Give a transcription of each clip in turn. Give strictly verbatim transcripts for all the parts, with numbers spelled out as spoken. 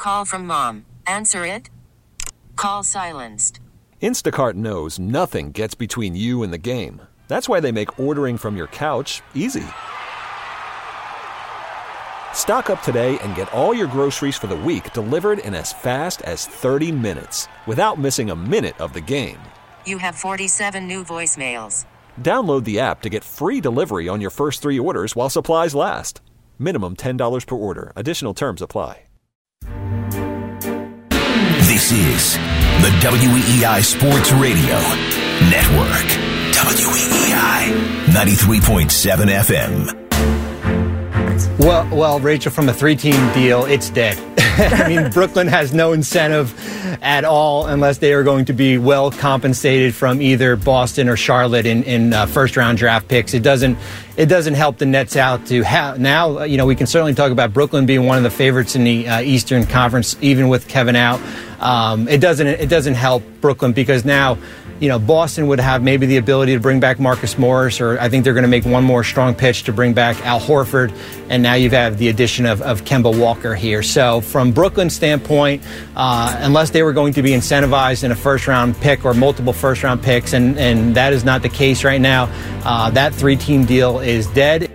call from mom. Answer it. Call silenced. Instacart knows nothing gets between you and the game. That's why they make ordering from your couch easy. Stock up today and get all your groceries for the week delivered in as fast as thirty minutes without missing a minute of the game. You have forty-seven new voicemails. Download the app to get free delivery on your first three orders while supplies last. Minimum ten dollars per order. Additional terms apply. This is the W E E I Sports Radio Network. W E E I ninety-three point seven F M. Well, well, Rachel, from a three-team deal, it's dead. I mean, Brooklyn has no incentive at all unless they are going to be well compensated from either Boston or Charlotte in, in uh, first-round draft picks. It doesn't it doesn't help the Nets out to have now. You know, we can certainly talk about Brooklyn being one of the favorites in the uh, Eastern Conference, even with Kevin out. Um, it doesn't it doesn't help Brooklyn because now, you know, Boston would have maybe the ability to bring back Marcus Morris, or I think they're going to make one more strong pitch to bring back Al Horford, and now you have the addition of, of Kemba Walker here. So from Brooklyn's standpoint, uh, unless they were going to be incentivized in a first-round pick or multiple first-round picks, and, and that is not the case right now, uh, that three-team deal is dead.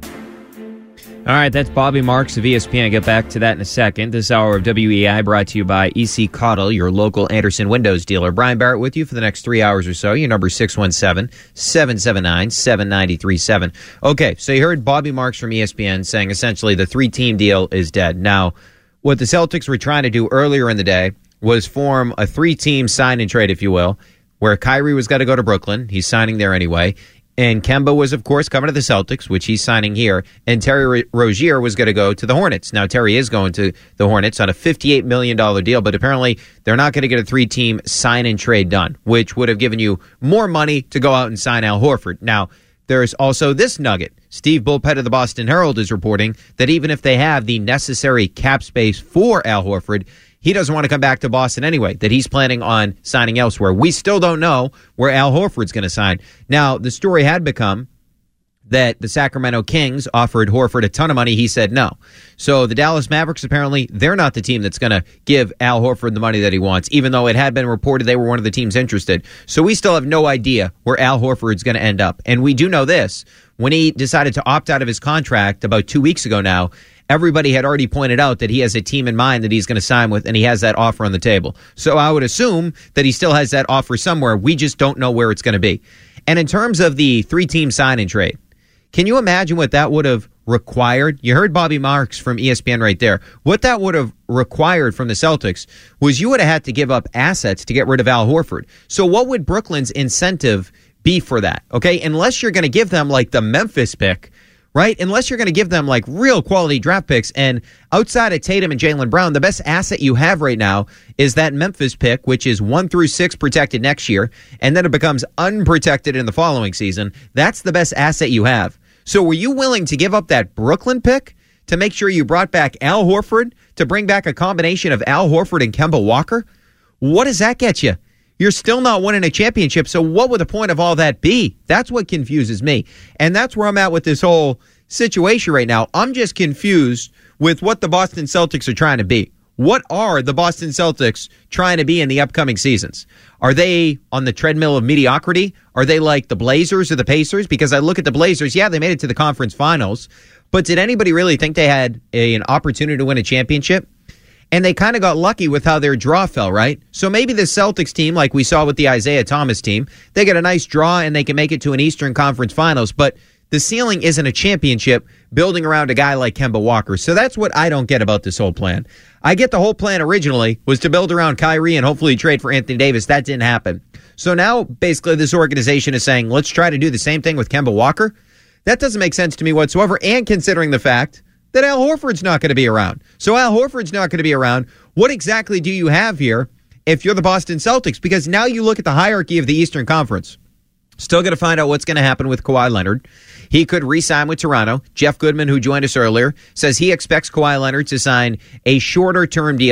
All right, that's Bobby Marks of E S P N. I'll get back to that in a second. This hour of W E I brought to you by E C Cottle, your local Anderson Windows dealer. Brian Barrett with you for the next three hours or so. Your number is six one seven, seven seven nine, seven nine three seven. Okay, so you heard Bobby Marks from E S P N saying essentially the three-team deal is dead. Now, what the Celtics were trying to do earlier in the day was form a three-team sign-and-trade, if you will, where Kyrie was going to go to Brooklyn. He's signing there anyway. And Kemba was, of course, coming to the Celtics, which he's signing here. And Terry Rozier was going to go to the Hornets. Now, Terry is going to the Hornets on a fifty-eight million dollars deal, but apparently they're not going to get a three-team sign-and-trade done, which would have given you more money to go out and sign Al Horford. Now, there's also this nugget. Steve Bulpett of the Boston Herald is reporting that even if they have the necessary cap space for Al Horford, he doesn't want to come back to Boston anyway, that he's planning on signing elsewhere. We still don't know where Al Horford's going to sign. Now, the story had become that the Sacramento Kings offered Horford a ton of money. He said no. So the Dallas Mavericks, apparently, they're not the team that's going to give Al Horford the money that he wants, even though it had been reported they were one of the teams interested. So we still have no idea where Al Horford's going to end up. And we do know this. When he decided to opt out of his contract about two weeks ago now, everybody had already pointed out that he has a team in mind that he's going to sign with, and he has that offer on the table. So I would assume that he still has that offer somewhere. We just don't know where it's going to be. And in terms of the three-team sign-and-trade, can you imagine what that would have required? You heard Bobby Marks from E S P N right there. What that would have required from the Celtics was you would have had to give up assets to get rid of Al Horford. So what would Brooklyn's incentive be for that? Okay, unless you're going to give them like the Memphis pick, right? Unless you're going to give them like real quality draft picks. And outside of Tatum and Jaylen Brown, the best asset you have right now is that Memphis pick, which is one through six protected next year, and then it becomes unprotected in the following season. That's the best asset you have. So were you willing to give up that Brooklyn pick to make sure you brought back Al Horford, to bring back a combination of Al Horford and Kemba Walker? What does that get you? You're still not winning a championship, so what would the point of all that be? That's what confuses me. And that's where I'm at with this whole situation right now. I'm just confused with what the Boston Celtics are trying to be. What are the Boston Celtics trying to be in the upcoming seasons? Are they on the treadmill of mediocrity? Are they like the Blazers or the Pacers? Because I look at the Blazers, yeah, they made it to the conference finals, but did anybody really think they had a, an opportunity to win a championship? And they kind of got lucky with how their draw fell, right? So maybe the Celtics team, like we saw with the Isaiah Thomas team, they get a nice draw and they can make it to an Eastern Conference Finals, but the ceiling isn't a championship building around a guy like Kemba Walker. So that's what I don't get about this whole plan. I get the whole plan originally was to build around Kyrie and hopefully trade for Anthony Davis. That didn't happen. So now basically this organization is saying, let's try to do the same thing with Kemba Walker. That doesn't make sense to me whatsoever. And considering the fact that Al Horford's not going to be around. So Al Horford's not going to be around. What exactly do you have here if you're the Boston Celtics? Because now you look at the hierarchy of the Eastern Conference. Still going to find out what's going to happen with Kawhi Leonard. He could re-sign with Toronto. Jeff Goodman, who joined us earlier, says he expects Kawhi Leonard to sign a shorter-term deal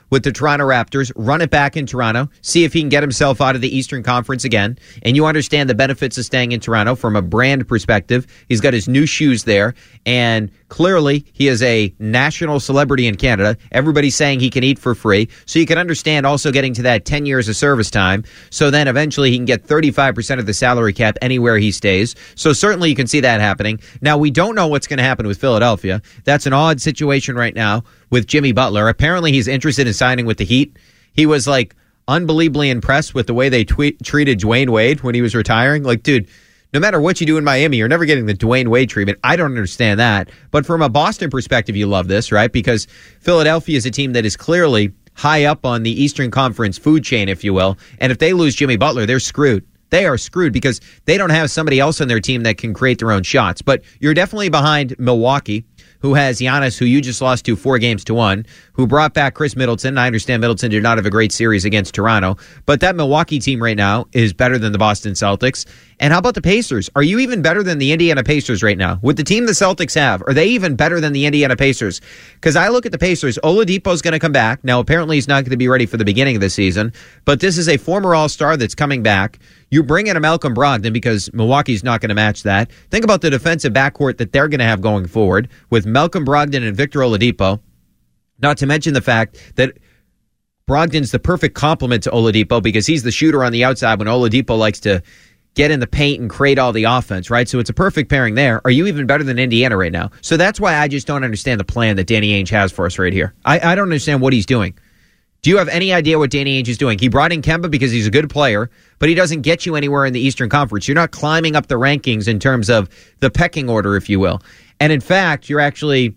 with the Toronto Raptors, run it back in Toronto, see if he can get himself out of the Eastern Conference again. And you understand the benefits of staying in Toronto from a brand perspective. He's got his new shoes there, and clearly he is a national celebrity in Canada. Everybody's saying he can eat for free. So you can understand also getting to that ten years of service time. So then eventually he can get thirty-five percent of the salary cap anywhere he stays. So certainly you can see that happening. Now, we don't know what's going to happen with Philadelphia. That's an odd situation right now with Jimmy Butler. Apparently he's interested in signing with the Heat. He was like unbelievably impressed with the way they tweet, treated Dwayne Wade when he was retiring. Like, dude, no matter what you do in Miami, you're never getting the Dwayne Wade treatment. I don't understand that. But from a Boston perspective, you love this, right? Because Philadelphia is a team that is clearly high up on the Eastern Conference food chain, if you will. And if they lose Jimmy Butler, they're screwed. They are screwed because they don't have somebody else on their team that can create their own shots. But you're definitely behind Milwaukee, who has Giannis, who you just lost to four games to one, who brought back Chris Middleton. I understand Middleton did not have a great series against Toronto, but that Milwaukee team right now is better than the Boston Celtics. And how about the Pacers? Are you even better than the Indiana Pacers right now? With the team the Celtics have, are they even better than the Indiana Pacers? Because I look at the Pacers, Oladipo's going to come back. Now, apparently he's not going to be ready for the beginning of the season, but this is a former All-Star that's coming back. You bring in a Malcolm Brogdon because Milwaukee's not going to match that. Think about the defensive backcourt that they're going to have going forward with Malcolm Brogdon and Victor Oladipo. Not to mention the fact that Brogdon's the perfect complement to Oladipo because he's the shooter on the outside when Oladipo likes to get in the paint and create all the offense, right? So it's a perfect pairing there. Are you even better than Indiana right now? So that's why I just don't understand the plan that Danny Ainge has for us right here. I, I don't understand what he's doing. Do you have any idea what Danny Ainge is doing? He brought in Kemba because he's a good player, but he doesn't get you anywhere in the Eastern Conference. You're not climbing up the rankings in terms of the pecking order, if you will. And in fact, you're actually,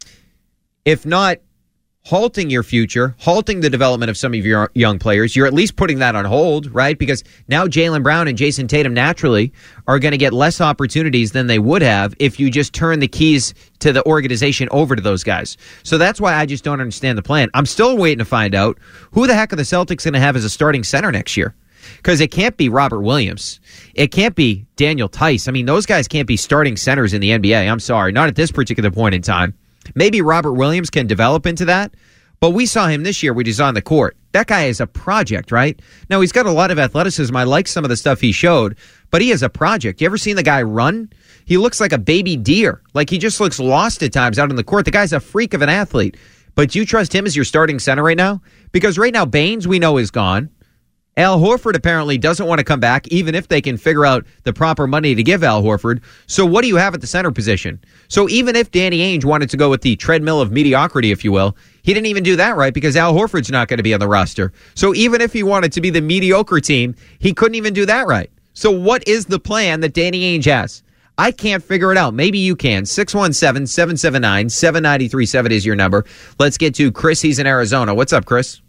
if not halting your future, halting the development of some of your young players, you're at least putting that on hold, right? Because now Jaylen Brown and Jason Tatum naturally are going to get less opportunities than they would have if you just turn the keys to the organization over to those guys. So that's why I just don't understand the plan. I'm still waiting to find out who the heck are the Celtics going to have as a starting center next year. Because it can't be Robert Williams. It can't be Daniel Tice. I mean, those guys can't be starting centers in the N B A. I'm sorry. Not at this particular point in time. Maybe Robert Williams can develop into that, but we saw him this year when he's on the court. That guy is a project, right? Now, he's got a lot of athleticism. I like some of the stuff he showed, but he is a project. You ever seen the guy run? He looks like a baby deer. Like, he just looks lost at times out on the court. The guy's a freak of an athlete. But do you trust him as your starting center right now? Because right now, Baines, we know, is gone. Al Horford apparently doesn't want to come back, even if they can figure out the proper money to give Al Horford. So what do you have at the center position? So even if Danny Ainge wanted to go with the treadmill of mediocrity, if you will, he didn't even do that right because Al Horford's not going to be on the roster. So even if he wanted to be the mediocre team, he couldn't even do that right. So what is the plan that Danny Ainge has? I can't figure it out. Maybe you can. six one seven, seven seven nine, seven nine three seven is your number. Let's get to Chris. He's in Arizona. What's up, Chris?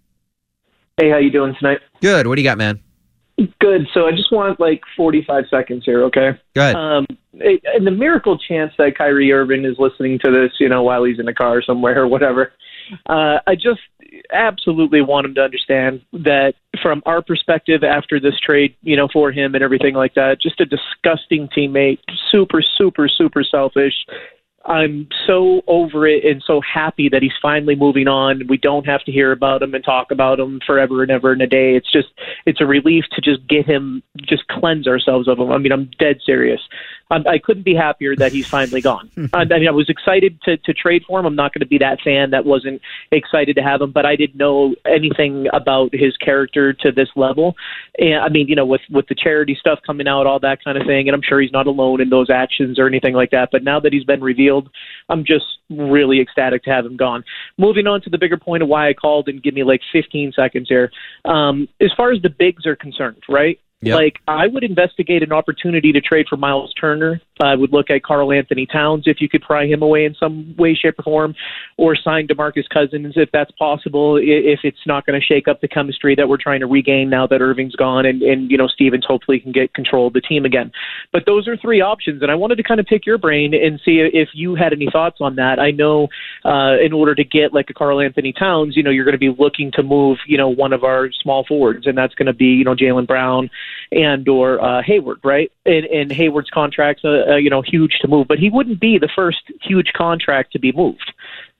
Hey, how you doing tonight? Good. What do you got, man? Good. So I just want like forty-five seconds here, okay? Go ahead. Um, and the miracle chance that Kyrie Irving is listening to this, you know, while he's in a car somewhere or whatever, uh, I just absolutely want him to understand that from our perspective after this trade, you know, for him and everything like that, just a disgusting teammate, super, super, super selfish. I'm so over it and so happy that he's finally moving on. We don't have to hear about him and talk about him forever and ever in a day. It's just, it's a relief to just get him, just cleanse ourselves of him. I mean, I'm dead serious. I'm, I couldn't be happier that he's finally gone. I mean, I was excited to, to trade for him. I'm not going to be that fan that wasn't excited to have him, but I didn't know anything about his character to this level. And I mean, you know, with, with the charity stuff coming out, all that kind of thing, and I'm sure he's not alone in those actions or anything like that. But now that he's been revealed, I'm just really ecstatic to have him gone. Moving on to the bigger point of why I called, and give me like fifteen seconds here. Um, as far as the bigs are concerned, right? Yep. Like, I would investigate an opportunity to trade for Miles Turner. I would look at Karl Anthony Towns if you could pry him away in some way, shape, or form, or sign DeMarcus Cousins if that's possible, if it's not going to shake up the chemistry that we're trying to regain now that Irving's gone and, and, you know, Stevens hopefully can get control of the team again. But those are three options, and I wanted to kind of pick your brain and see if you had any thoughts on that. I know uh, in order to get like a Karl Anthony Towns, you know, you're going to be looking to move, you know, one of our small forwards, and that's going to be, you know, Jaylen Brown and or uh, Hayward, right? And, and Hayward's contract's uh, uh, you know, huge to move, but he wouldn't be the first huge contract to be moved.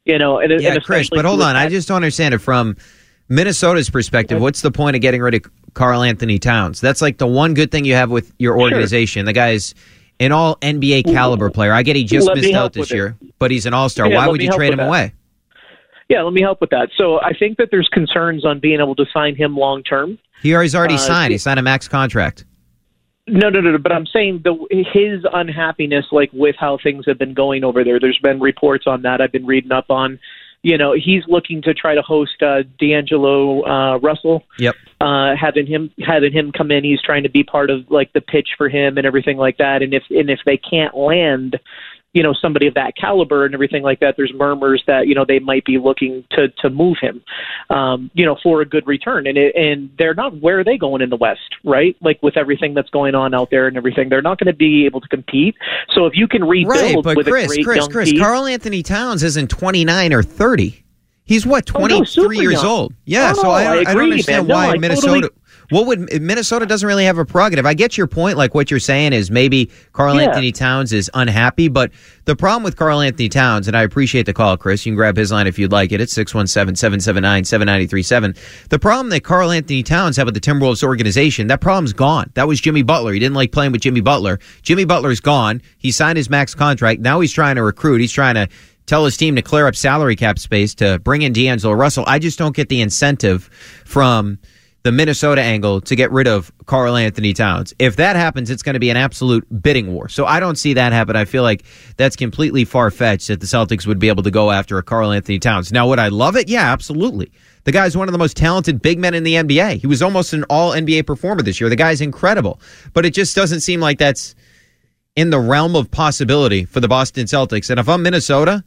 You know, and, yeah, and Chris, but hold on. I just don't understand it from Minnesota's perspective. What's the point of getting rid of Karl Anthony Towns? That's like the one good thing you have with your organization. Sure. The guy's an all N B A caliber player. I get he just let missed out this year, it. but he's an all-star. Yeah, Why would you trade him that. away? Yeah, let me help with that. So I think that there's concerns on being able to sign him long-term. He already already uh, signed. He signed a max contract. No, no, no, no. But I'm saying the his unhappiness, like with how things have been going over there. There's been reports on that. I've been reading up on. You know, he's looking to try to host uh, D'Angelo uh, Russell. Yep. Uh, having him having him come in, he's trying to be part of like the pitch for him and everything like that. And if and if they can't land, you know, somebody of that caliber and everything like that, there's murmurs that, you know, they might be looking to, to move him, um, you know, for a good return. And it, and they're not, where are they going in the West, right? Like with everything that's going on out there and everything, they're not going to be able to compete. So if you can rebuild right, but with Chris, a great Chris, young Chris, team, Karl Anthony Towns isn't twenty-nine or thirty. He's what, twenty-three oh, no, years young. old? Yeah, oh, so I, I, agree, I don't understand man. why no, Minnesota. Totally... What would Minnesota doesn't really have a prerogative? I get your point. Like what you're saying is maybe Karl yeah. Anthony Towns is unhappy, but the problem with Karl Anthony Towns, and I appreciate the call, Chris. You can grab his line if you'd like it. It's six one seven, seven seven nine, seven nine three seven. The problem that Karl Anthony Towns had with the Timberwolves organization, that problem's gone. That was Jimmy Butler. He didn't like playing with Jimmy Butler. Jimmy Butler's gone. He signed his max contract. Now he's trying to recruit. He's trying to tell his team to clear up salary cap space to bring in D'Angelo Russell. I just don't get the incentive from the Minnesota angle to get rid of Karl Anthony Towns. If that happens, it's going to be an absolute bidding war. So I don't see that happen. I feel like that's completely far-fetched that the Celtics would be able to go after a Karl Anthony Towns. Now, would I love it? Yeah, absolutely. The guy's one of the most talented big men in the N B A. He was almost an all-N B A performer this year. The guy's incredible. But it just doesn't seem like that's in the realm of possibility for the Boston Celtics. And if I'm Minnesota,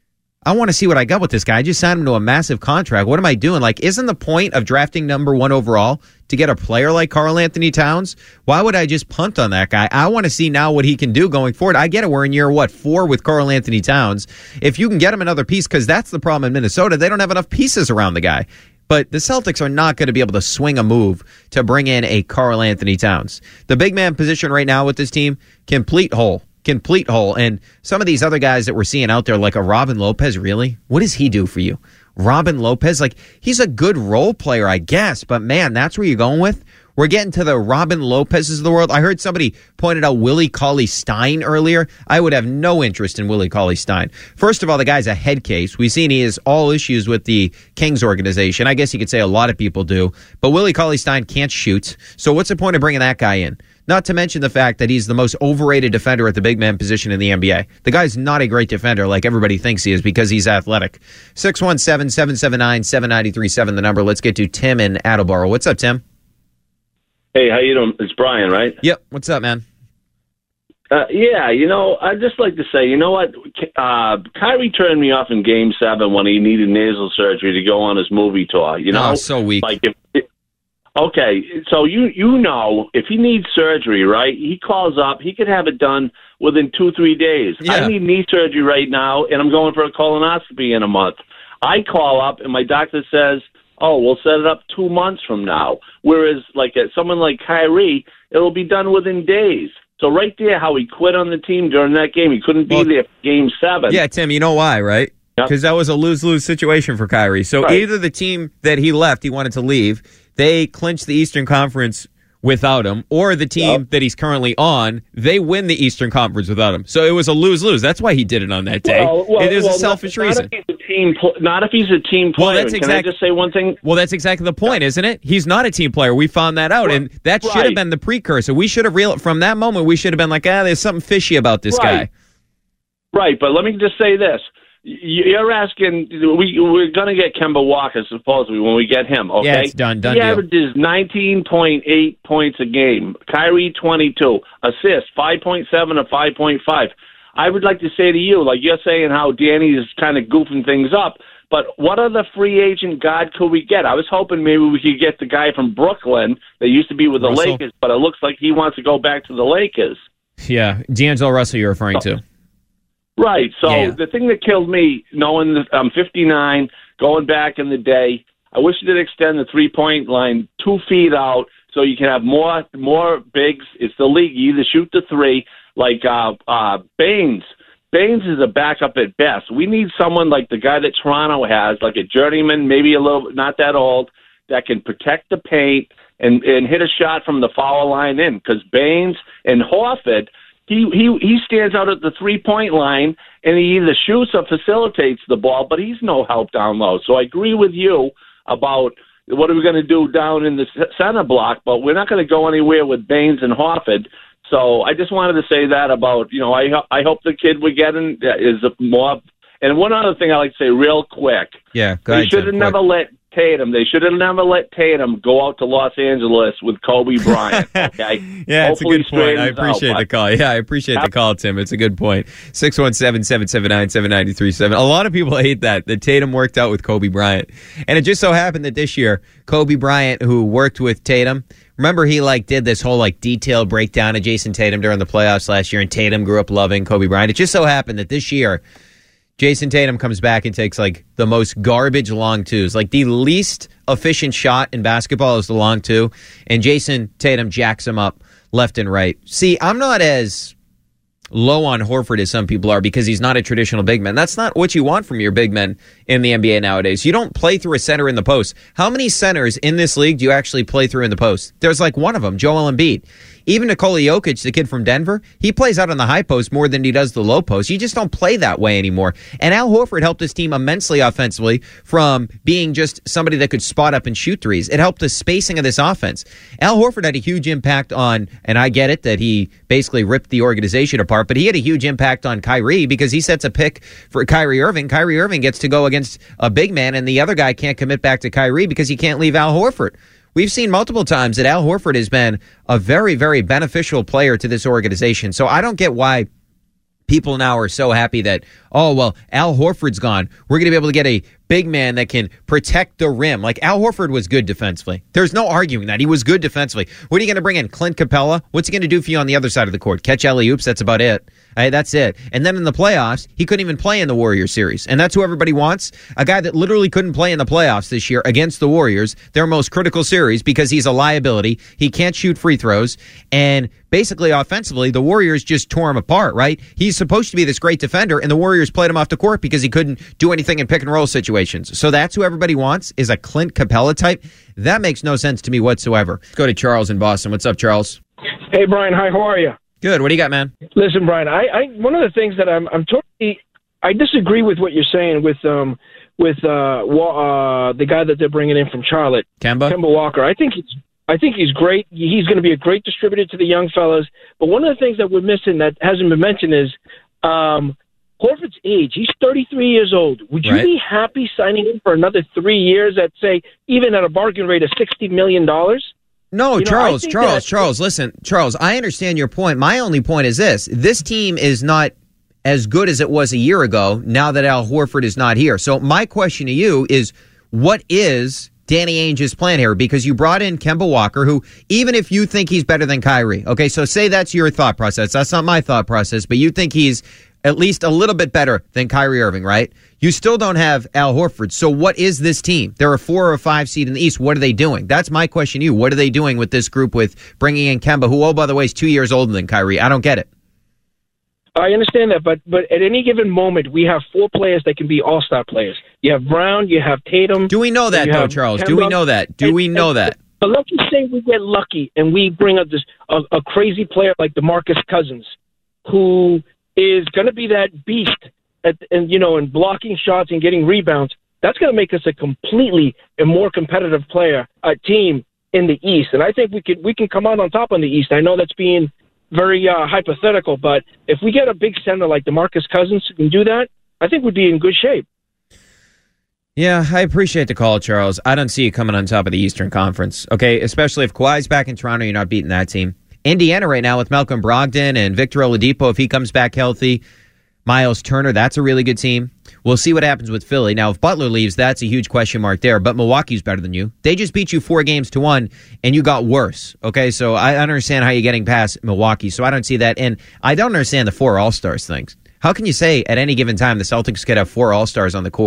I want to see what I got with this guy. I just signed him to a massive contract. What am I doing? Like, isn't the point of drafting number one overall to get a player like Karl Anthony Towns? Why would I just punt on that guy? I want to see now what he can do going forward. I get it. We're in year, what, four with Karl Anthony Towns. If you can get him another piece, because that's the problem in Minnesota, they don't have enough pieces around the guy. But the Celtics are not going to be able to swing a move to bring in a Karl Anthony Towns. The big man position right now with this team, complete hole. Complete hole. And some of these other guys that we're seeing out there, like a Robin Lopez, really? What does he do for you? Robin Lopez, like, he's a good role player, I guess. But, man, that's where you're going with? We're getting to the Robin Lopez's of the world. I heard somebody pointed out Willie Cauley-Stein earlier. I would have no interest in Willie Cauley-Stein. First of all, the guy's a head case. We've seen he has all issues with the Kings organization. I guess you could say a lot of people do. But Willie Cauley-Stein can't shoot. So what's the point of bringing that guy in? Not to mention the fact that he's the most overrated defender at the big man position in the N B A. The guy's not a great defender like everybody thinks he is because he's athletic. six one seven, seven seven nine, seven nine three seven, the number. Let's get to Tim in Attleboro. What's up, Tim? Hey, how you doing? It's Brian, right? Yep. What's up, man? Uh, yeah, you know, I'd just like to say, you know what? Uh, Kyrie turned me off in Game seven when he needed nasal surgery to go on his movie tour. You know, oh, so weak. Like if, it, okay, so you you know, if he needs surgery, right? He calls up. He could have it done within two three days. Yeah. I need knee surgery right now, and I'm going for a colonoscopy in a month. I call up, and my doctor says, "Oh, we'll set it up two months from now." Whereas, like uh, someone like Kyrie, it'll be done within days. So right there, how he quit on the team during that game. He couldn't be well, there for Game seven. Yeah, Tim, you know why, right? Because yep. that was a lose-lose situation for Kyrie. So right. either the team that he left, he wanted to leave, they clinched the Eastern Conference without him, or the team yep. that he's currently on, they win the Eastern Conference without him. So it was a lose-lose. That's why he did it on that day. Well, well, it was well, a selfish not, reason. Not if he's a team, not if he's a team player. Well, that's exactly, Can I just say one thing? Well, that's exactly the point, isn't it? He's not a team player. We found that out, right. and that should right. have been the precursor. We should have real from that moment. We should have been like, ah, there's something fishy about this right. guy. Right, but let me just say this. You're asking, we, we're going to get Kemba Walker, supposedly, when we get him, okay? Yeah, it's done. Done he deal. averages nineteen point eight points a game. Kyrie, twenty-two. Assists, five point seven or five point five. I would like to say to you, like you're saying how Danny is kind of goofing things up, but what other free agent guard could we get? I was hoping maybe we could get the guy from Brooklyn that used to be with the Russell. Lakers, but it looks like he wants to go back to the Lakers. Yeah, D'Angelo Russell you're referring oh. to. Right. So yeah. the thing that killed me, knowing that I'm fifty-nine, going back in the day, I wish they'd extend the three-point line two feet out so you can have more more bigs. It's the league. You either shoot the three, like uh, uh, Baines. Baines is a backup at best. We need someone like the guy that Toronto has, like a journeyman, maybe a little, not that old, that can protect the paint and, and hit a shot from the foul line in. Because Baines and Horford, he, he he stands out at the three-point line, and he either shoots or facilitates the ball, but he's no help down low. So I agree with you about what are we going to do down in the center block, but we're not going to go anywhere with Baines and Horford. So I just wanted to say that about, you know, I I hope the kid we're getting is more. And one other thing I like to say real quick. Yeah, go They ahead, should have Tim, never quick. let Tatum, they should have never let Tatum go out to Los Angeles with Kobe Bryant. Okay? Yeah, it's a Hopefully good point. I straightens out, appreciate but- the call. Yeah, I appreciate the call, Tim. It's a good point. six one seven, seven seven nine, seven nine three seven. A lot of people hate that, that Tatum worked out with Kobe Bryant. And it just so happened that this year, Kobe Bryant, who worked with Tatum, remember he like did this whole like detailed breakdown of Jason Tatum during the playoffs last year, and Tatum grew up loving Kobe Bryant. It just so happened that this year, Jason Tatum comes back and takes like the most garbage long twos. Like the least efficient shot in basketball is the long two. And Jason Tatum jacks him up left and right. See, I'm not as low on Horford as some people are because he's not a traditional big man. That's not what you want from your big men in the N B A nowadays. You don't play through a center in the post. How many centers in this league do you actually play through in the post? There's like one of them, Joel Embiid. Even Nikola Jokic, the kid from Denver, he plays out on the high post more than he does the low post. You just don't play that way anymore. And Al Horford helped his team immensely offensively from being just somebody that could spot up and shoot threes. It helped the spacing of this offense. Al Horford had a huge impact on, and I get it that he basically ripped the organization apart, but he had a huge impact on Kyrie because he sets a pick for Kyrie Irving. Kyrie Irving gets to go against a big man, and the other guy can't commit back to Kyrie because he can't leave Al Horford. We've seen multiple times that Al Horford has been a very, very beneficial player to this organization. So I don't get why people now are so happy that, oh, well, Al Horford's gone. We're going to be able to get a big man that can protect the rim. Like, Al Horford was good defensively. There's no arguing that. He was good defensively. What are you going to bring in? Clint Capella? What's he going to do for you on the other side of the court? Catch alley-oops? That's about it. Hey, that's it. And then in the playoffs, he couldn't even play in the Warriors series. And that's who everybody wants. A guy that literally couldn't play in the playoffs this year against the Warriors, their most critical series, because he's a liability. He can't shoot free throws. And basically, offensively, the Warriors just tore him apart, right? He's supposed to be this great defender, and the Warriors played him off the court because he couldn't do anything in pick-and-roll situations. So that's who everybody wants, is a Clint Capella type. That makes no sense to me whatsoever. Let's go to Charles in Boston. What's up, Charles? Hey, Brian. Hi, how are you? Good. What do you got, man? Listen, Brian, I, I one of the things that I'm I'm totally I disagree with what you're saying with um with uh, uh the guy that they're bringing in from Charlotte, Kemba? Kemba Walker. I think he's I think he's great. He's going to be a great distributor to the young fellas. But one of the things that we're missing that hasn't been mentioned is um, Horford's age. He's thirty-three years old. Would you Right. be happy signing him for another three years at, say, even at a bargain rate of sixty million dollars? No, You know, Charles, I think Charles, that- Charles, listen, Charles, I understand your point. My only point is this. This team is not as good as it was a year ago now that Al Horford is not here. So my question to you is, what is Danny Ainge's plan here? Because you brought in Kemba Walker, who, even if you think he's better than Kyrie, okay, so say that's your thought process. That's not my thought process, but you think he's at least a little bit better than Kyrie Irving, right? You still don't have Al Horford. So what is this team? They're a four or a five seed in the East. What are they doing? That's my question to you. What are they doing with this group with bringing in Kemba, who, oh, by the way, is two years older than Kyrie? I don't get it. I understand that, but but at any given moment, we have four players that can be all-star players. You have Brown, you have Tatum. Do we know that, you though, have Charles? Do we Kemba. know that? Do And- we know and- that? But let's just say we get lucky and we bring up this a, a crazy player like DeMarcus Cousins, who is going to be that beast, at, and you know, in blocking shots and getting rebounds. That's going to make us a completely and more competitive player, a team in the East. And I think we could we can come out on top on the East. I know that's being very uh, hypothetical, but if we get a big center like DeMarcus Cousins who can do that, I think we'd be in good shape. Yeah, I appreciate the call, Charles. I don't see you coming on top of the Eastern Conference, okay? Especially if Kawhi's back in Toronto, you're not beating that team. Indiana right now with Malcolm Brogdon and Victor Oladipo, if he comes back healthy. Miles Turner, that's a really good team. We'll see what happens with Philly. Now, if Butler leaves, that's a huge question mark there, but Milwaukee's better than you. They just beat you four games to one, and you got worse, okay? So I understand how you're getting past Milwaukee, so I don't see that. And I don't understand the four All-Stars things. How can you say at any given time the Celtics could have four All-Stars on the court?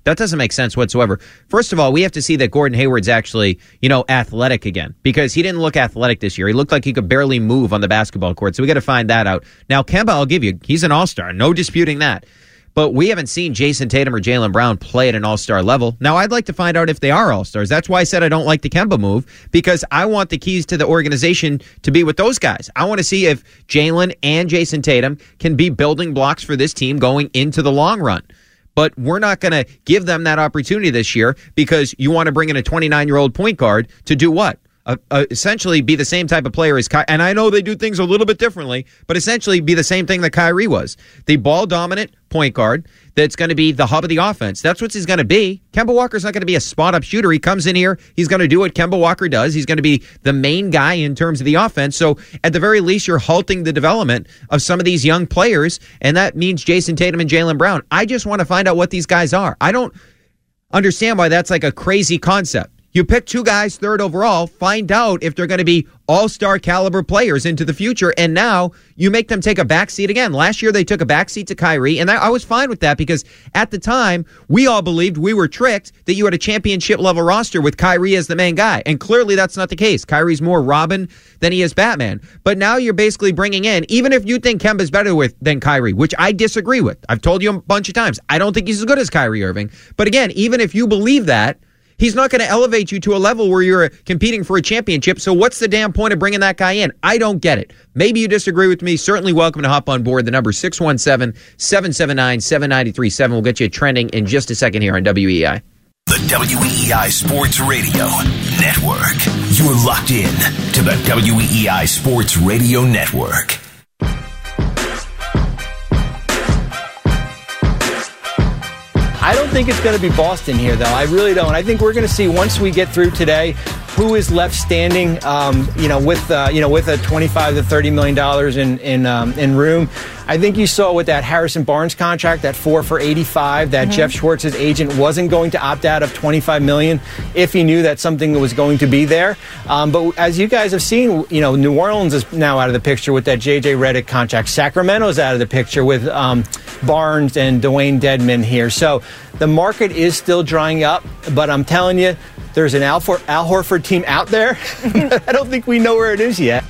That doesn't make sense whatsoever. First of all, we have to see that Gordon Hayward's actually, you know, athletic again, because he didn't look athletic this year. He looked like he could barely move on the basketball court, so we got to find that out. Now, Kemba, I'll give you, he's an all-star, no disputing that. But we haven't seen Jason Tatum or Jaylen Brown play at an all-star level. Now, I'd like to find out if they are all-stars. That's why I said I don't like the Kemba move, because I want the keys to the organization to be with those guys. I want to see if Jaylen and Jason Tatum can be building blocks for this team going into the long run. But we're not going to give them that opportunity this year because you want to bring in a twenty-nine-year-old point guard to do what? Uh, uh, essentially be the same type of player as Kyrie. And I know they do things a little bit differently, but essentially be the same thing that Kyrie was. The ball-dominant point guard that's going to be the hub of the offense. That's what he's going to be. Kemba Walker's not going to be a spot-up shooter. He comes in here, he's going to do what Kemba Walker does. He's going to be the main guy in terms of the offense. So at the very least, you're halting the development of some of these young players, and that means Jason Tatum and Jaylen Brown. I just want to find out what these guys are. I don't understand why that's like a crazy concept. You pick two guys third overall, find out if they're going to be all-star caliber players into the future, and now you make them take a backseat again. Last year they took a backseat to Kyrie, and I was fine with that because at the time we all believed we were tricked that you had a championship-level roster with Kyrie as the main guy, and clearly that's not the case. Kyrie's more Robin than he is Batman. But now you're basically bringing in, even if you think Kemba's better with than Kyrie, which I disagree with. I've told you a bunch of times. I don't think he's as good as Kyrie Irving. But again, even if you believe that, he's not going to elevate you to a level where you're competing for a championship. So what's the damn point of bringing that guy in? I don't get it. Maybe you disagree with me. Certainly welcome to hop on board. The number six one seven, seven seven nine, seven nine three seven. We'll get you trending in just a second here on W E I. The W E I Sports Radio Network. You're locked in to the W E I Sports Radio Network. I don't think it's going to be Boston here, though. I really don't. I think we're going to see once we get through today who is left standing. Um, you know, with uh, you know with a twenty-five to thirty million dollars in in um, in room. I think you saw with that Harrison Barnes contract, that four for eighty-five, that mm-hmm. Jeff Schwartz's agent wasn't going to opt out of twenty-five million dollars if he knew that something was going to be there. Um, but as you guys have seen, you know, New Orleans is now out of the picture with that J J Redick contract. Sacramento's out of the picture with um, Barnes and Dwayne Dedmon here. So the market is still drying up, but I'm telling you, there's an Al, For- Al Horford team out there. I don't think we know where it is yet.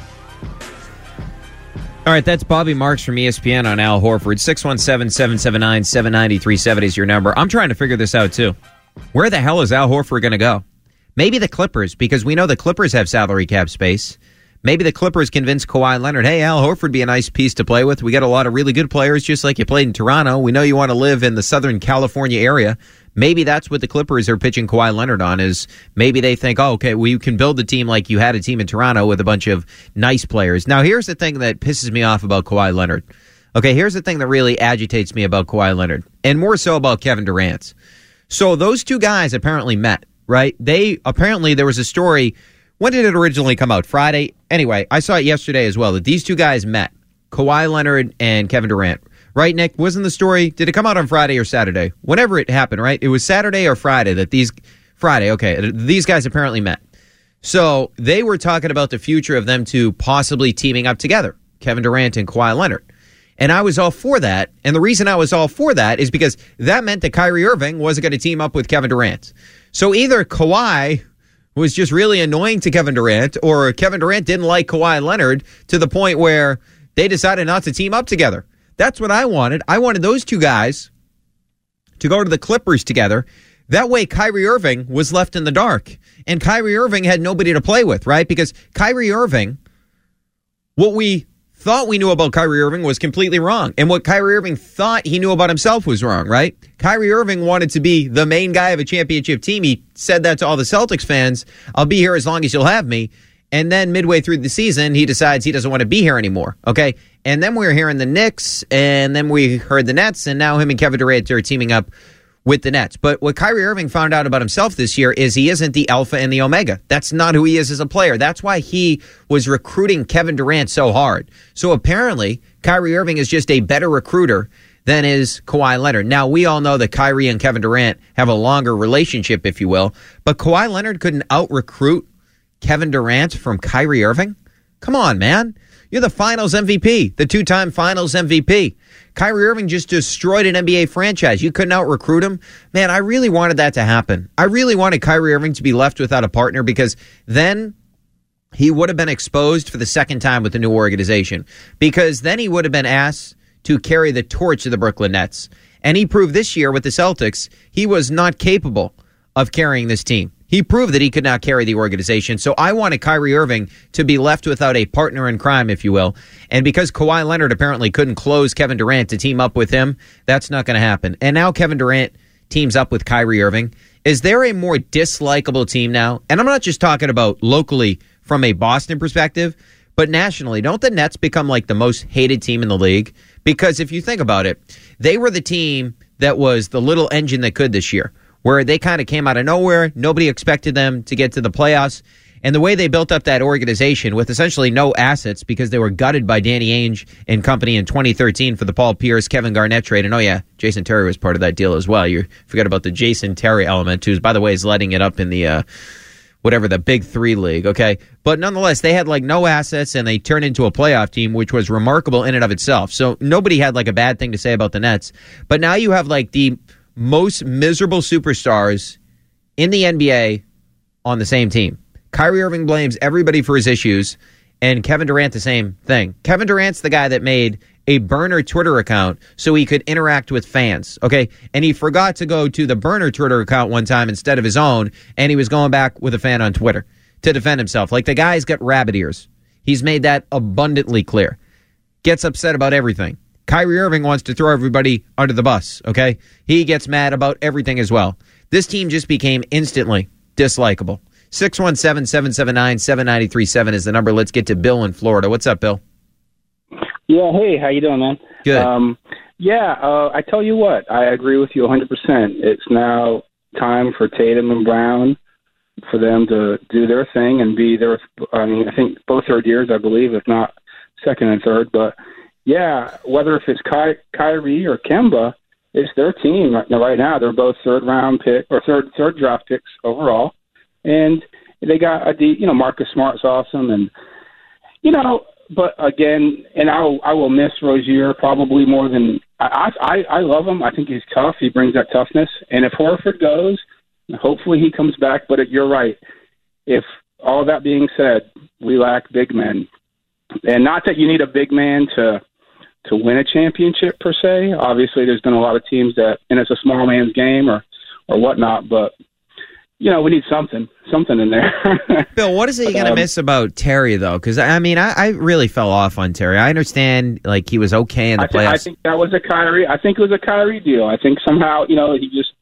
All right, that's Bobby Marks from E S P N on Al Horford. six one seven, seven seven nine, seven nine three seven is your number. I'm trying to figure this out, too. Where the hell is Al Horford going to go? Maybe the Clippers, because we know the Clippers have salary cap space. Maybe the Clippers convince Kawhi Leonard, hey, Al Horford would be a nice piece to play with. We got a lot of really good players, just like you played in Toronto. We know you want to live in the Southern California area. Maybe that's what the Clippers are pitching Kawhi Leonard on, is maybe they think, oh, okay, well, you can build a team like you had a team in Toronto with a bunch of nice players. Now, here's the thing that pisses me off about Kawhi Leonard. Okay, here's the thing that really agitates me about Kawhi Leonard, and more so about Kevin Durant. So those two guys apparently met, right? They apparently, there was a story. When did it originally come out? Friday? Anyway, I saw it yesterday as well, that these two guys met, Kawhi Leonard and Kevin Durant. Right, Nick? Wasn't the story, did it come out on Friday or Saturday? Whenever it happened, right? It was Saturday or Friday that these, Friday, okay, these guys apparently met. So they were talking about the future of them two possibly teaming up together, Kevin Durant and Kawhi Leonard. And I was all for that. And the reason I was all for that is because that meant that Kyrie Irving wasn't going to team up with Kevin Durant. So either Kawhi was just really annoying to Kevin Durant, or Kevin Durant didn't like Kawhi Leonard to the point where they decided not to team up together. That's what I wanted. I wanted those two guys to go to the Clippers together. That way Kyrie Irving was left in the dark. And Kyrie Irving had nobody to play with, right? Because Kyrie Irving, what we thought we knew about Kyrie Irving was completely wrong. And what Kyrie Irving thought he knew about himself was wrong, right? Kyrie Irving wanted to be the main guy of a championship team. He said that to all the Celtics fans. I'll be here as long as you'll have me. And then midway through the season, he decides he doesn't want to be here anymore, okay? And then we were hearing the Knicks, and then we heard the Nets, and now him and Kevin Durant are teaming up with the Nets. But what Kyrie Irving found out about himself this year is he isn't the alpha and the omega. That's not who he is as a player. That's why he was recruiting Kevin Durant so hard. So apparently, Kyrie Irving is just a better recruiter than is Kawhi Leonard. Now, we all know that Kyrie and Kevin Durant have a longer relationship, if you will, but Kawhi Leonard couldn't out-recruit Kevin Durant from Kyrie Irving? Come on, man. You're the finals M V P, the two-time finals M V P. Kyrie Irving just destroyed an N B A franchise. You couldn't out-recruit him? Man, I really wanted that to happen. I really wanted Kyrie Irving to be left without a partner because then he would have been exposed for the second time with the new organization, because then he would have been asked to carry the torch of the Brooklyn Nets. And he proved this year with the Celtics he was not capable of carrying this team. He proved that he could not carry the organization. So I wanted Kyrie Irving to be left without a partner in crime, if you will. And because Kawhi Leonard apparently couldn't close Kevin Durant to team up with him, that's not going to happen. And now Kevin Durant teams up with Kyrie Irving. Is there a more dislikable team now? And I'm not just talking about locally from a Boston perspective, but nationally. Don't the Nets become like the most hated team in the league? Because if you think about it, they were the team that was the little engine that could this year, where they kind of came out of nowhere. Nobody expected them to get to the playoffs. And the way they built up that organization with essentially no assets because they were gutted by Danny Ainge and company in twenty thirteen for the Paul Pierce, Kevin Garnett trade. And oh, yeah, Jason Terry was part of that deal as well. You forget about the Jason Terry element, who, by the way, is letting it up in the uh, whatever, the Big Three League, okay? But nonetheless, they had like no assets and they turned into a playoff team, which was remarkable in and of itself. So nobody had like a bad thing to say about the Nets. But now you have like the most miserable superstars in the N B A on the same team. Kyrie Irving blames everybody for his issues, and Kevin Durant the same thing. Kevin Durant's the guy that made a burner Twitter account so he could interact with fans, okay? And he forgot to go to the burner Twitter account one time instead of his own, and he was going back with a fan on Twitter to defend himself. Like, the guy's got rabbit ears. He's made that abundantly clear. Gets upset about everything. Kyrie Irving wants to throw everybody under the bus, okay? He gets mad about everything as well. This team just became instantly dislikable. six one seven, seven seven nine, seven nine three seven is the number. Let's get to Bill in Florida. What's up, Bill? Yeah, hey, how you doing, man? Good. Um, yeah, uh, I tell you what, I agree with you one hundred percent. It's now time for Tatum and Brown, for them to do their thing and be there. I mean, I think both third years, I believe, if not second and third. But, yeah, whether if it's Ky- Kyrie or Kemba, it's their team right now. Right now, they're both third-round pick or third third draft picks overall. And they got a deep, you know, Marcus Smart's awesome. And, you know, but again, and I will, I will miss Rozier probably more than I, I, I love him. I think he's tough. He brings that toughness. And if Horford goes, hopefully he comes back. But you're right. If all that being said, we lack big men. And not that you need a big man to to win a championship per se. Obviously, there's been a lot of teams that, and it's a small man's game or, or whatnot, but you know, we need something, something in there. Bill, what is it you're going to um, miss about Terry, though? Because, I mean, I, I really fell off on Terry. I understand, like, he was okay in the I playoffs. Think, I think that was a Kyrie. I think it was a Kyrie deal. I think somehow, you know, he just,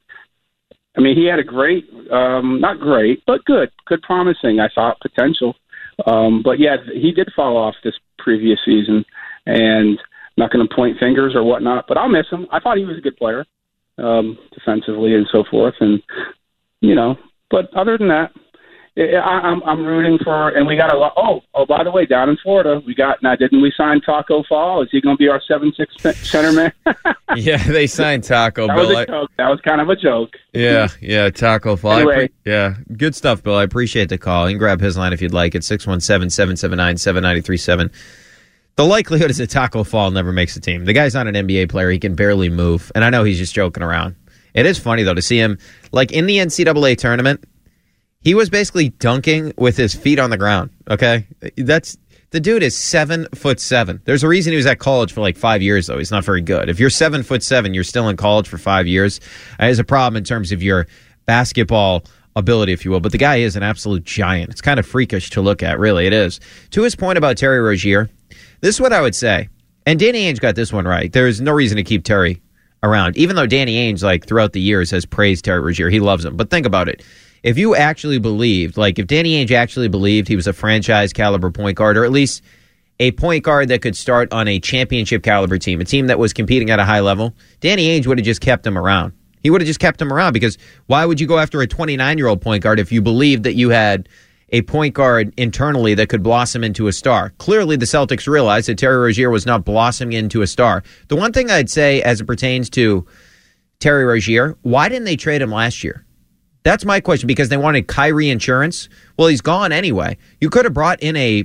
I mean, he had a great, um, not great, but good, good promising, I thought, potential. Um, but, yeah, he did fall off this previous season, and I'm not going to point fingers or whatnot, but I'll miss him. I thought he was a good player, um, defensively and so forth, and you know, but other than that, I, I'm I'm rooting for, and we got a lot. Oh, oh, by the way, down in Florida, we got now. Didn't we sign Taco Fall? Is he going to be our seven six center man? Yeah, they signed Taco. That Bill. was a joke. That was kind of a joke. Yeah, yeah, Taco Fall. Anyway, pre- yeah, good stuff, Bill. I appreciate the call. You can grab his line if you'd like. It's six one seven, seven seven nine, seven nine three seven. The likelihood is that Taco Fall never makes a team. The guy's not an N B A player. He can barely move, and I know he's just joking around. It is funny, though, to see him, like, in the N C double A tournament, he was basically dunking with his feet on the ground, okay? That's the dude is seven foot seven. There's a reason he was at college for, like, five years, though. He's not very good. If you're seven foot seven, you're still in college for five years. There's a problem in terms of your basketball ability, if you will. But the guy is an absolute giant. It's kind of freakish to look at, really. It is. To his point about Terry Rozier, this is what I would say. And Danny Ainge got this one right. There's no reason to keep Terry around, even though Danny Ainge, like, throughout the years has praised Terry Rozier. He loves him. But think about it. If you actually believed, like, if Danny Ainge actually believed he was a franchise caliber point guard, or at least a point guard that could start on a championship caliber team, a team that was competing at a high level, Danny Ainge would have just kept him around. He would have just kept him around, because why would you go after a twenty-nine-year-old point guard if you believed that you had a point guard internally that could blossom into a star? Clearly, the Celtics realized that Terry Rozier was not blossoming into a star. The one thing I'd say as it pertains to Terry Rozier, why didn't they trade him last year? That's my question, because they wanted Kyrie insurance. Well, he's gone anyway. You could have brought in a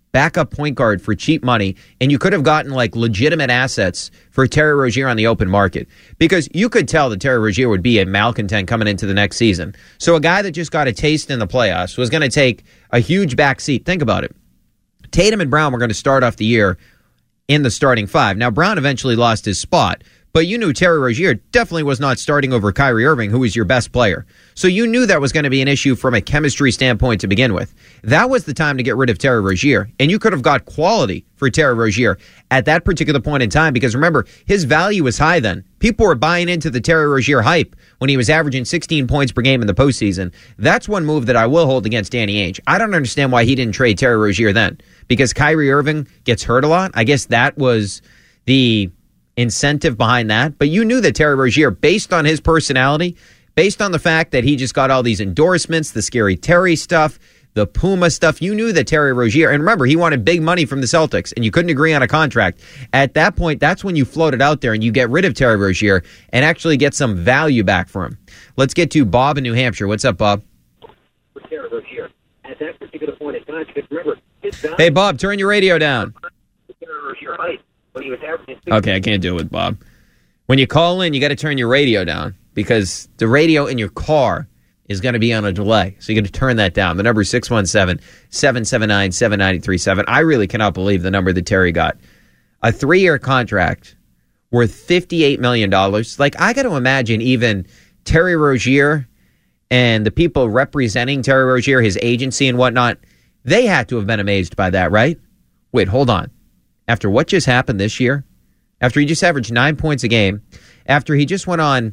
backup point guard for cheap money, and you could have gotten like legitimate assets for Terry Rozier on the open market, because you could tell that Terry Rozier would be a malcontent coming into the next season. So a guy that just got a taste in the playoffs was going to take a huge backseat. Think about it. Tatum and Brown were going to start off the year in the starting five. Now, Brown eventually lost his spot, but you knew Terry Rozier definitely was not starting over Kyrie Irving, who was your best player. So you knew that was going to be an issue from a chemistry standpoint to begin with. That was the time to get rid of Terry Rozier, and you could have got quality for Terry Rozier at that particular point in time, because remember, his value was high then. People were buying into the Terry Rozier hype when he was averaging sixteen points per game in the postseason. That's one move that I will hold against Danny Ainge. I don't understand why he didn't trade Terry Rozier then, because Kyrie Irving gets hurt a lot. I guess that was the incentive behind that. But you knew that Terry Rozier, based on his personality, based on the fact that he just got all these endorsements, the Scary Terry stuff, the Puma stuff, you knew that Terry Rozier, and remember, he wanted big money from the Celtics, and you couldn't agree on a contract. At that point, that's when you floated out there and you get rid of Terry Rozier and actually get some value back for him. Let's get to Bob in New Hampshire. What's up, Bob? For Terry Rozier, at that particular point in time, because remember, his value... Hey, Bob, turn your radio down. Terry Rozier height, when he was averaging... Okay, I can't do it with Bob. When you call in, you got to turn your radio down, because the radio in your car is going to be on a delay. So you're going to turn that down. The number is six one seven, seven seven nine, seven nine three seven. I really cannot believe the number that Terry got. A three-year contract worth fifty-eight million dollars. Like, I got to imagine even Terry Rozier and the people representing Terry Rozier, his agency and whatnot, they had to have been amazed by that, right? Wait, hold on. After what just happened this year, after he just averaged nine points a game, after he just went on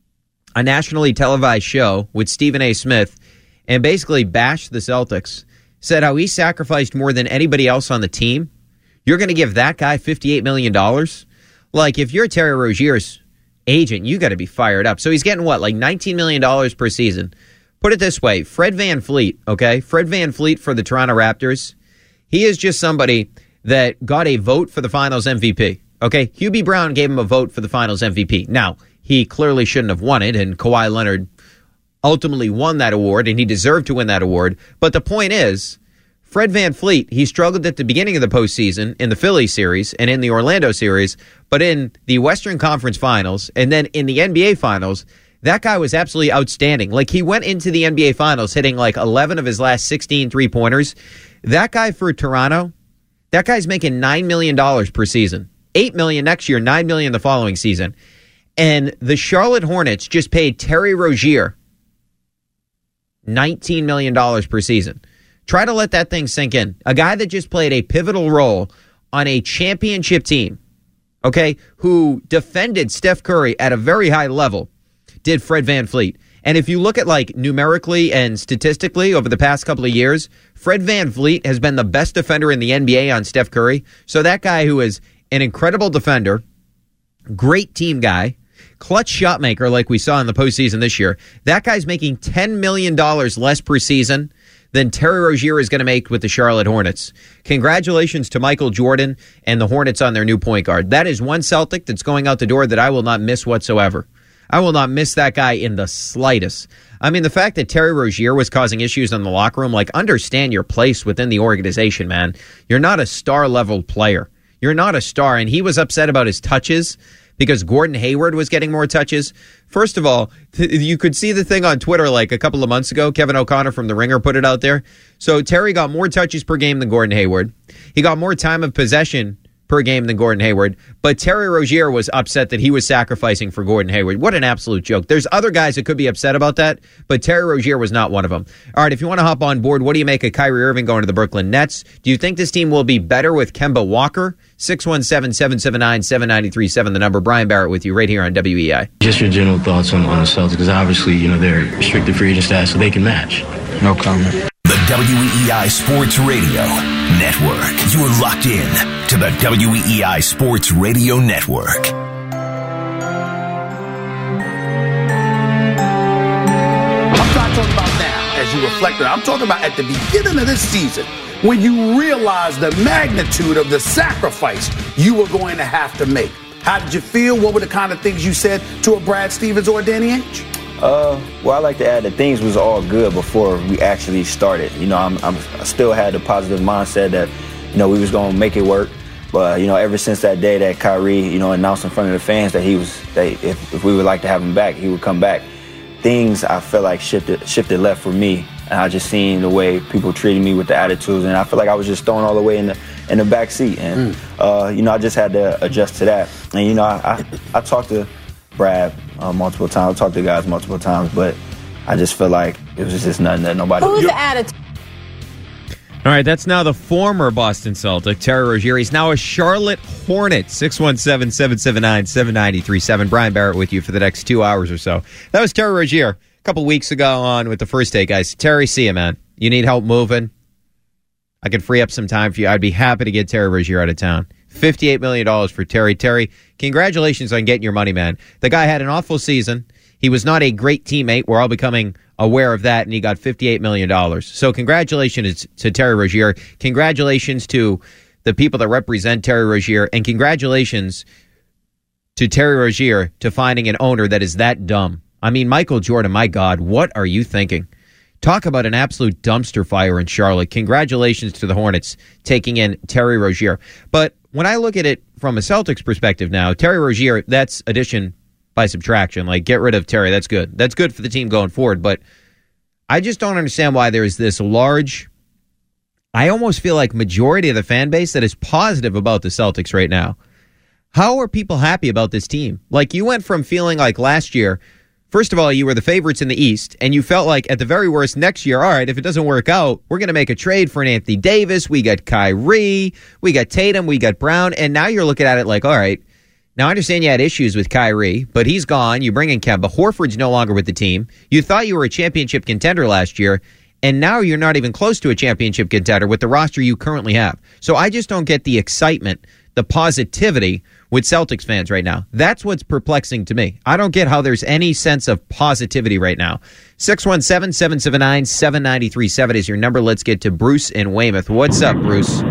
a nationally televised show with Stephen A. Smith and basically bashed the Celtics, said how he sacrificed more than anybody else on the team, you're going to give that guy fifty-eight million dollars? Like, if you're Terry Rozier's agent, you got to be fired up. So he's getting what, like nineteen million dollars per season? Put it this way, Fred VanVleet, okay? Fred VanVleet for the Toronto Raptors, he is just somebody that got a vote for the Finals M V P, okay? Hubie Brown gave him a vote for the Finals M V P. Now, he clearly shouldn't have won it, and Kawhi Leonard ultimately won that award, and he deserved to win that award. But the point is, Fred VanVleet, he struggled at the beginning of the postseason in the Philly series and in the Orlando series, but in the Western Conference Finals and then in the N B A Finals, that guy was absolutely outstanding. Like, he went into the N B A Finals hitting like eleven of his last sixteen three-pointers. That guy for Toronto, that guy's making nine million dollars per season. eight million dollars next year, nine million dollars the following season. And the Charlotte Hornets just paid Terry Rozier nineteen million dollars per season. Try to let that thing sink in. A guy that just played a pivotal role on a championship team, okay, who defended Steph Curry at a very high level, did Fred VanVleet. And if you look at, like, numerically and statistically over the past couple of years, Fred VanVleet has been the best defender in the N B A on Steph Curry. So that guy who is an incredible defender, great team guy, clutch shot maker like we saw in the postseason this year, that guy's making ten million dollars less per season than Terry Rozier is going to make with the Charlotte Hornets. Congratulations to Michael Jordan and the Hornets on their new point guard. That is one Celtic that's going out the door that I will not miss whatsoever. I will not miss that guy in the slightest. I mean, the fact that Terry Rozier was causing issues in the locker room, like, understand your place within the organization, man. You're not a star-level player. You're not a star, and he was upset about his touches because Gordon Hayward was getting more touches. First of all, th- you could see the thing on Twitter like a couple of months ago. Kevin O'Connor from The Ringer put it out there. So Terry got more touches per game than Gordon Hayward. He got more time of possession per game than Gordon Hayward. But Terry Rozier was upset that he was sacrificing for Gordon Hayward. What an absolute joke. There's other guys that could be upset about that, but Terry Rozier was not one of them. All right, if you want to hop on board, what do you make of Kyrie Irving going to the Brooklyn Nets? Do you think this team will be better with Kemba Walker? six one seven, seven seven nine, seven nine three seven, the number. Brian Barrett with you right here on W E I. Just your general thoughts on, on the Celtics, because obviously, you know, they're restricted free agent status, so they can match. No comment. The W E I Sports Radio Network. You are locked in to the W E I Sports Radio Network. I'm not talking about now, as you reflect on it. I'm talking about at the beginning of this season, when you realized the magnitude of the sacrifice you were going to have to make. How did you feel? What were the kind of things you said to a Brad Stevens or a Danny Ainge? Uh, well, I like to add that things was all good before we actually started. You know, I'm, I'm I still had a positive mindset that you know, we was going to make it work. But, you know, ever since that day that Kyrie, you know, announced in front of the fans that he was, that if, if we would like to have him back, he would come back, things I feel like shifted shifted left for me. And I just seen the way people treated me with the attitudes, and I feel like I was just thrown all the way in the in the back seat. And, mm. uh, you know, I just had to adjust to that. And, you know, I, I, I talked to Brad uh, multiple times. I talked to guys multiple times, but I just feel like it was just nothing that nobody... Who's the attitude? All right, that's now the former Boston Celtic, Terry Rozier. He's now a Charlotte Hornet. six one seven, seven seven nine, seven nine three seven. Brian Barrett with you for the next two hours or so. That was Terry Rozier a couple weeks ago on with the First Take, guys. Terry, see you, man. You need help moving? I can free up some time for you. I'd be happy to get Terry Rozier out of town. fifty-eight million dollars for Terry. Terry, congratulations on getting your money, man. The guy had an awful season. He was not a great teammate. We're all becoming aware of that, and he got fifty-eight million dollars. So congratulations to Terry Rozier. Congratulations to the people that represent Terry Rozier, and congratulations to Terry Rozier to finding an owner that is that dumb. I mean, Michael Jordan, my God, what are you thinking? Talk about an absolute dumpster fire in Charlotte. Congratulations to the Hornets taking in Terry Rozier. But when I look at it from a Celtics perspective now, Terry Rozier, that's addition by subtraction. Like, get rid of Terry. That's good. That's good for the team going forward. But I just don't understand why there is this large, I almost feel like majority of the fan base that is positive about the Celtics right now. How are people happy about this team? Like, you went from feeling like last year, first of all, you were the favorites in the East, and you felt like at the very worst next year, all right, if it doesn't work out, we're going to make a trade for an Anthony Davis. We got Kyrie, we got Tatum, we got Brown, and now you're looking at it like, all right, now I understand you had issues with Kyrie, but he's gone. You bring in Kemba. Horford's no longer with the team. You thought you were a championship contender last year, and now you're not even close to a championship contender with the roster you currently have. So I just don't get the excitement, the positivity with Celtics fans right now. That's what's perplexing to me. I don't get how there's any sense of positivity right now. six one seven, seven seven nine, seven nine three seven is your number. Let's get to Bruce in Weymouth. What's up, Bruce?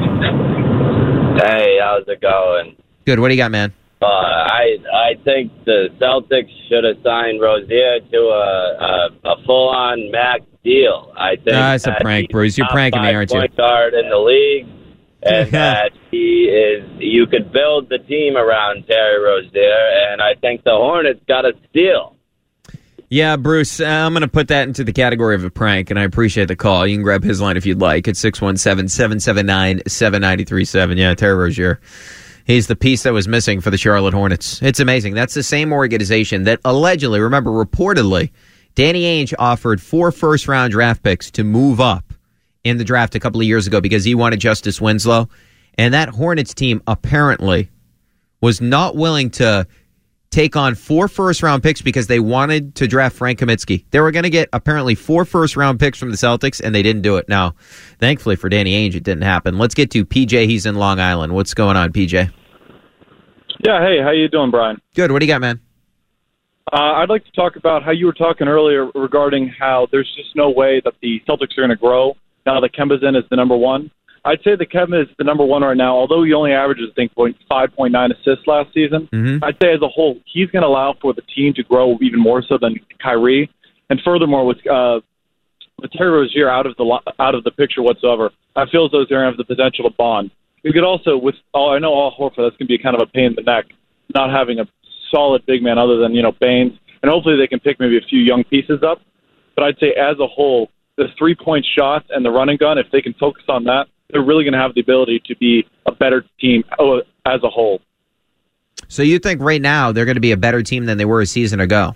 Hey, how's it going? Good. What do you got, man? Uh, I I think the Celtics should have signed Rozier to a, a, a full-on max deal. I think no, it's a prank, Bruce. You're pranking me, aren't you? Point guard in the league, and that he is. You could build the team around Terry Rozier, and I think the Hornets got a steal. Yeah, Bruce, uh, I'm going to put that into the category of a prank, and I appreciate the call. You can grab his line if you'd like. It's six one seven, seven seven nine, seven nine three seven. Yeah, Terry Rozier. He's the piece that was missing for the Charlotte Hornets. It's amazing. That's the same organization that allegedly, remember, reportedly, Danny Ainge offered four first-round draft picks to move up in the draft a couple of years ago because he wanted Justice Winslow. And that Hornets team apparently was not willing to take on four first-round picks because they wanted to draft Frank Kaminsky. They were going to get apparently four first-round picks from the Celtics, and they didn't do it. Now, thankfully for Danny Ainge, it didn't happen. Let's get to P J. He's in Long Island. What's going on, P J? Yeah, hey, how you doing, Brian? Good. What do you got, man? Uh, I'd like to talk about how you were talking earlier regarding how there's just no way that the Celtics are going to grow now that Kemba's in as the number one. I'd say that Kemba is the number one right now, although he only averages, I think, five point nine assists last season. Mm-hmm. I'd say as a whole, he's going to allow for the team to grow even more so than Kyrie. And furthermore, with uh, with Terry Rozier out of the out of the picture whatsoever, I feel as though they're going to have the potential to bond. You could also, with all I know, Al Horford, that's going to be kind of a pain in the neck, not having a solid big man other than, you know, Baines. And hopefully they can pick maybe a few young pieces up. But I'd say as a whole, the three-point shots and the running gun, if they can focus on that, they're really going to have the ability to be a better team as a whole. So you think right now they're going to be a better team than they were a season ago?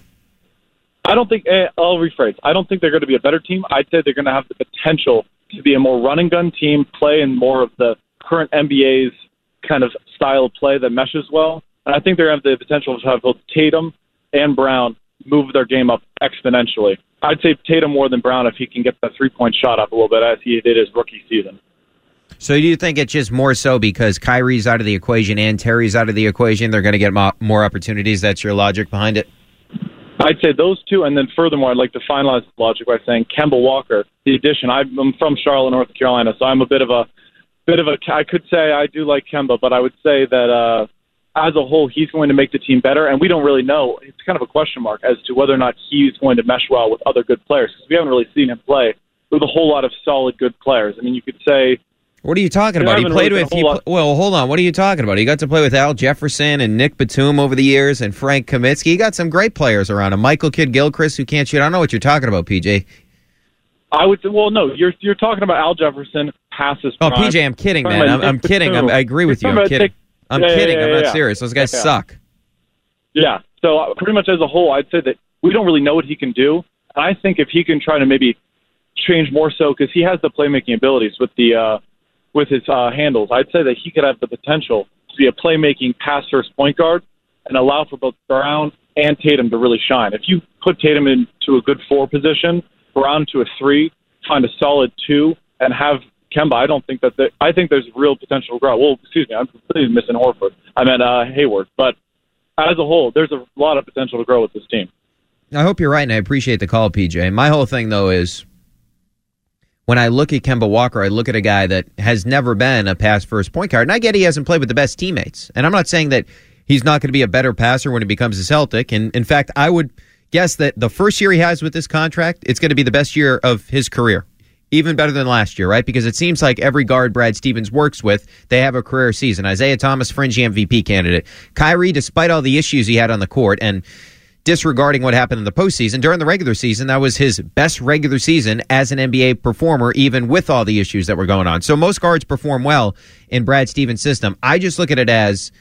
I don't think, I'll rephrase, I don't think they're going to be a better team. I'd say they're going to have the potential to be a more running gun team, play in more of the current N B A's kind of style of play that meshes well. And I think they have the potential to have both Tatum and Brown move their game up exponentially. I'd say Tatum more than Brown if he can get that three-point shot up a little bit as he did his rookie season. So do you think it's just more so because Kyrie's out of the equation and Terry's out of the equation, they're going to get mo- more opportunities? That's your logic behind it? I'd say those two, and then furthermore, I'd like to finalize the logic by saying Kemba Walker, the addition. I'm from Charlotte, North Carolina, so I'm a bit of a bit of a. I could say I do like Kemba, but I would say that uh, as a whole, he's going to make the team better, and we don't really know. It's kind of a question mark as to whether or not he's going to mesh well with other good players because we haven't really seen him play with a whole lot of solid good players. I mean, you could say What are you talking You about? He haven't played really with. done a He whole pl- well, hold on. What are you talking about? He got to play with Al Jefferson and Nick Batum over the years, and Frank Kaminsky. He got some great players around him. Michael Kidd-Gilchrist, who can't shoot. I don't know what you're talking about, P J. I would say, well, no, you're you're talking about Al Jefferson past his Oh, prime. P J, I'm kidding, Talking man. about I'm, I'm Nick kidding. Batum. I'm, I agree with you. You're I'm talking kidding. about I'm yeah, kidding. yeah, I'm yeah, not yeah. serious. Those guys Yeah. suck. Yeah. So uh, pretty much as a whole, I'd say that we don't really know what he can do. And I think if he can try to maybe change more so, because he has the playmaking abilities with the uh, with his uh, handles, I'd say that he could have the potential to be a playmaking pass-first point guard and allow for both Brown and Tatum to really shine. If you put Tatum into a good four position, Brown to a three, find a solid two, and have Kemba, I don't think that the, I think there's real potential to grow. Well, excuse me, I'm completely missing Horford. I meant uh, Hayward. But as a whole, there's a lot of potential to grow with this team. I hope you're right, and I appreciate the call, P J. My whole thing, though, is when I look at Kemba Walker, I look at a guy that has never been a pass-first point guard. And I get he hasn't played with the best teammates. And I'm not saying that he's not going to be a better passer when he becomes a Celtic. And, in fact, I would guess that the first year he has with this contract, it's going to be the best year of his career. Even better than last year, right? Because it seems like every guard Brad Stevens works with, they have a career season. Isaiah Thomas, fringy M V P candidate. Kyrie, despite all the issues he had on the court, and disregarding what happened in the postseason, during the regular season, that was his best regular season as an N B A performer, even with all the issues that were going on. So most guards perform well in Brad Stevens' system. I just look at it as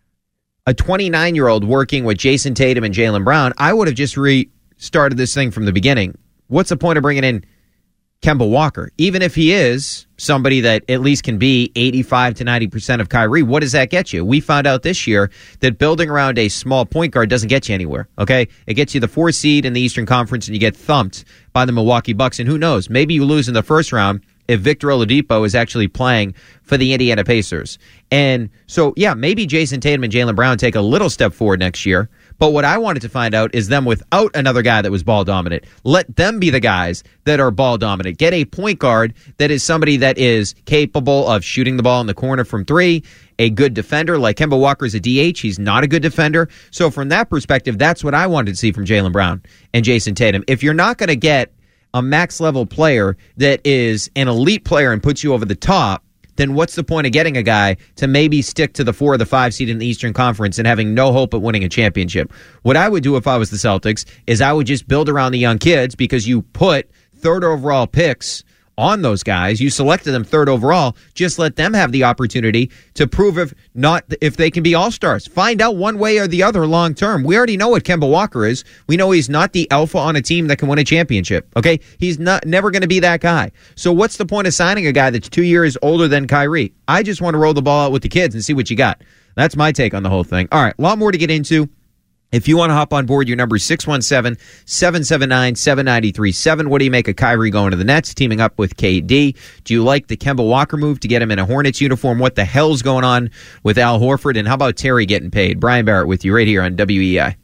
a twenty-nine-year-old working with Jason Tatum and Jaylen Brown. I would have just restarted this thing from the beginning. What's the point of bringing in Kemba Walker? Even if he is somebody that at least can be eighty-five to ninety percent of Kyrie, what does that get you? We found out this year that building around a small point guard doesn't get you anywhere, okay? It gets you the four seed in the Eastern Conference, and you get thumped by the Milwaukee Bucks. And who knows? Maybe you lose in the first round if Victor Oladipo is actually playing for the Indiana Pacers. And so, yeah, maybe Jason Tatum and Jaylen Brown take a little step forward next year. But what I wanted to find out is them without another guy that was ball dominant. Let them be the guys that are ball dominant. Get a point guard that is somebody that is capable of shooting the ball in the corner from three, a good defender. Like Kemba Walker's a D H. He's not a good defender. So from that perspective, that's what I wanted to see from Jaylen Brown and Jason Tatum. If you're not going to get a max-level player that is an elite player and puts you over the top, then what's the point of getting a guy to maybe stick to the four or the five seed in the Eastern Conference and having no hope at winning a championship? What I would do if I was the Celtics is I would just build around the young kids, because you put third overall picks on those guys. You selected them third overall. Just let them have the opportunity to prove if not if they can be all-stars. Find out one way or the other long term. We already know what Kemba Walker is. We know he's not the alpha on a team that can win a championship. Okay? He's not never going to be that guy. So what's the point of signing a guy that's two years older than Kyrie? I just want to roll the ball out with the kids and see what you got. That's my take on the whole thing. All right, a lot more to get into. If you want to hop on board, your number is six one seven, seven seven nine, seven nine three seven. What do you make of Kyrie going to the Nets, teaming up with K D? Do you like the Kemba Walker move to get him in a Hornets uniform? What the hell's going on with Al Horford? And how about Terry getting paid? Brian Barrett with you right here on W E I.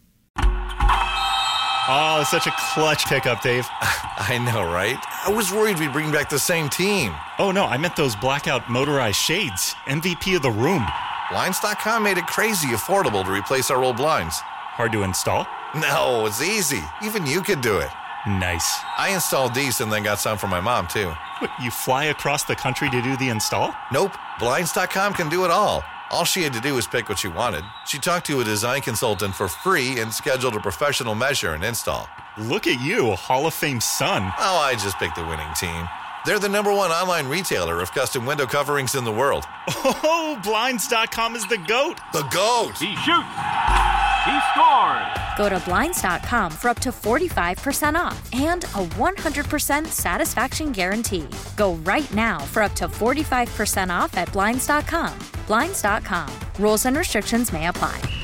Oh, such a clutch pickup, Dave. I know, right? I was worried we'd bring back the same team. Oh, no, I meant those blackout motorized shades. M V P of the room. Blinds dot com made it crazy affordable to replace our old blinds. Hard to install? No, it's easy. Even you could do it. Nice. I installed these and then got some for my mom, too. What, you fly across the country to do the install? Nope. Blinds dot com can do it all. All she had to do was pick what she wanted. She talked to a design consultant for free and scheduled a professional measure and install. Look at you, a Hall of Fame son. Oh, I just picked the winning team. They're the number one online retailer of custom window coverings in the world. Oh, Blinds dot com is the GOAT. The GOAT. He shoots. He scores. Go to Blinds dot com for up to forty-five percent off and a one hundred percent satisfaction guarantee. Go right now for up to forty-five percent off at Blinds dot com. Blinds dot com. Rules and restrictions may apply.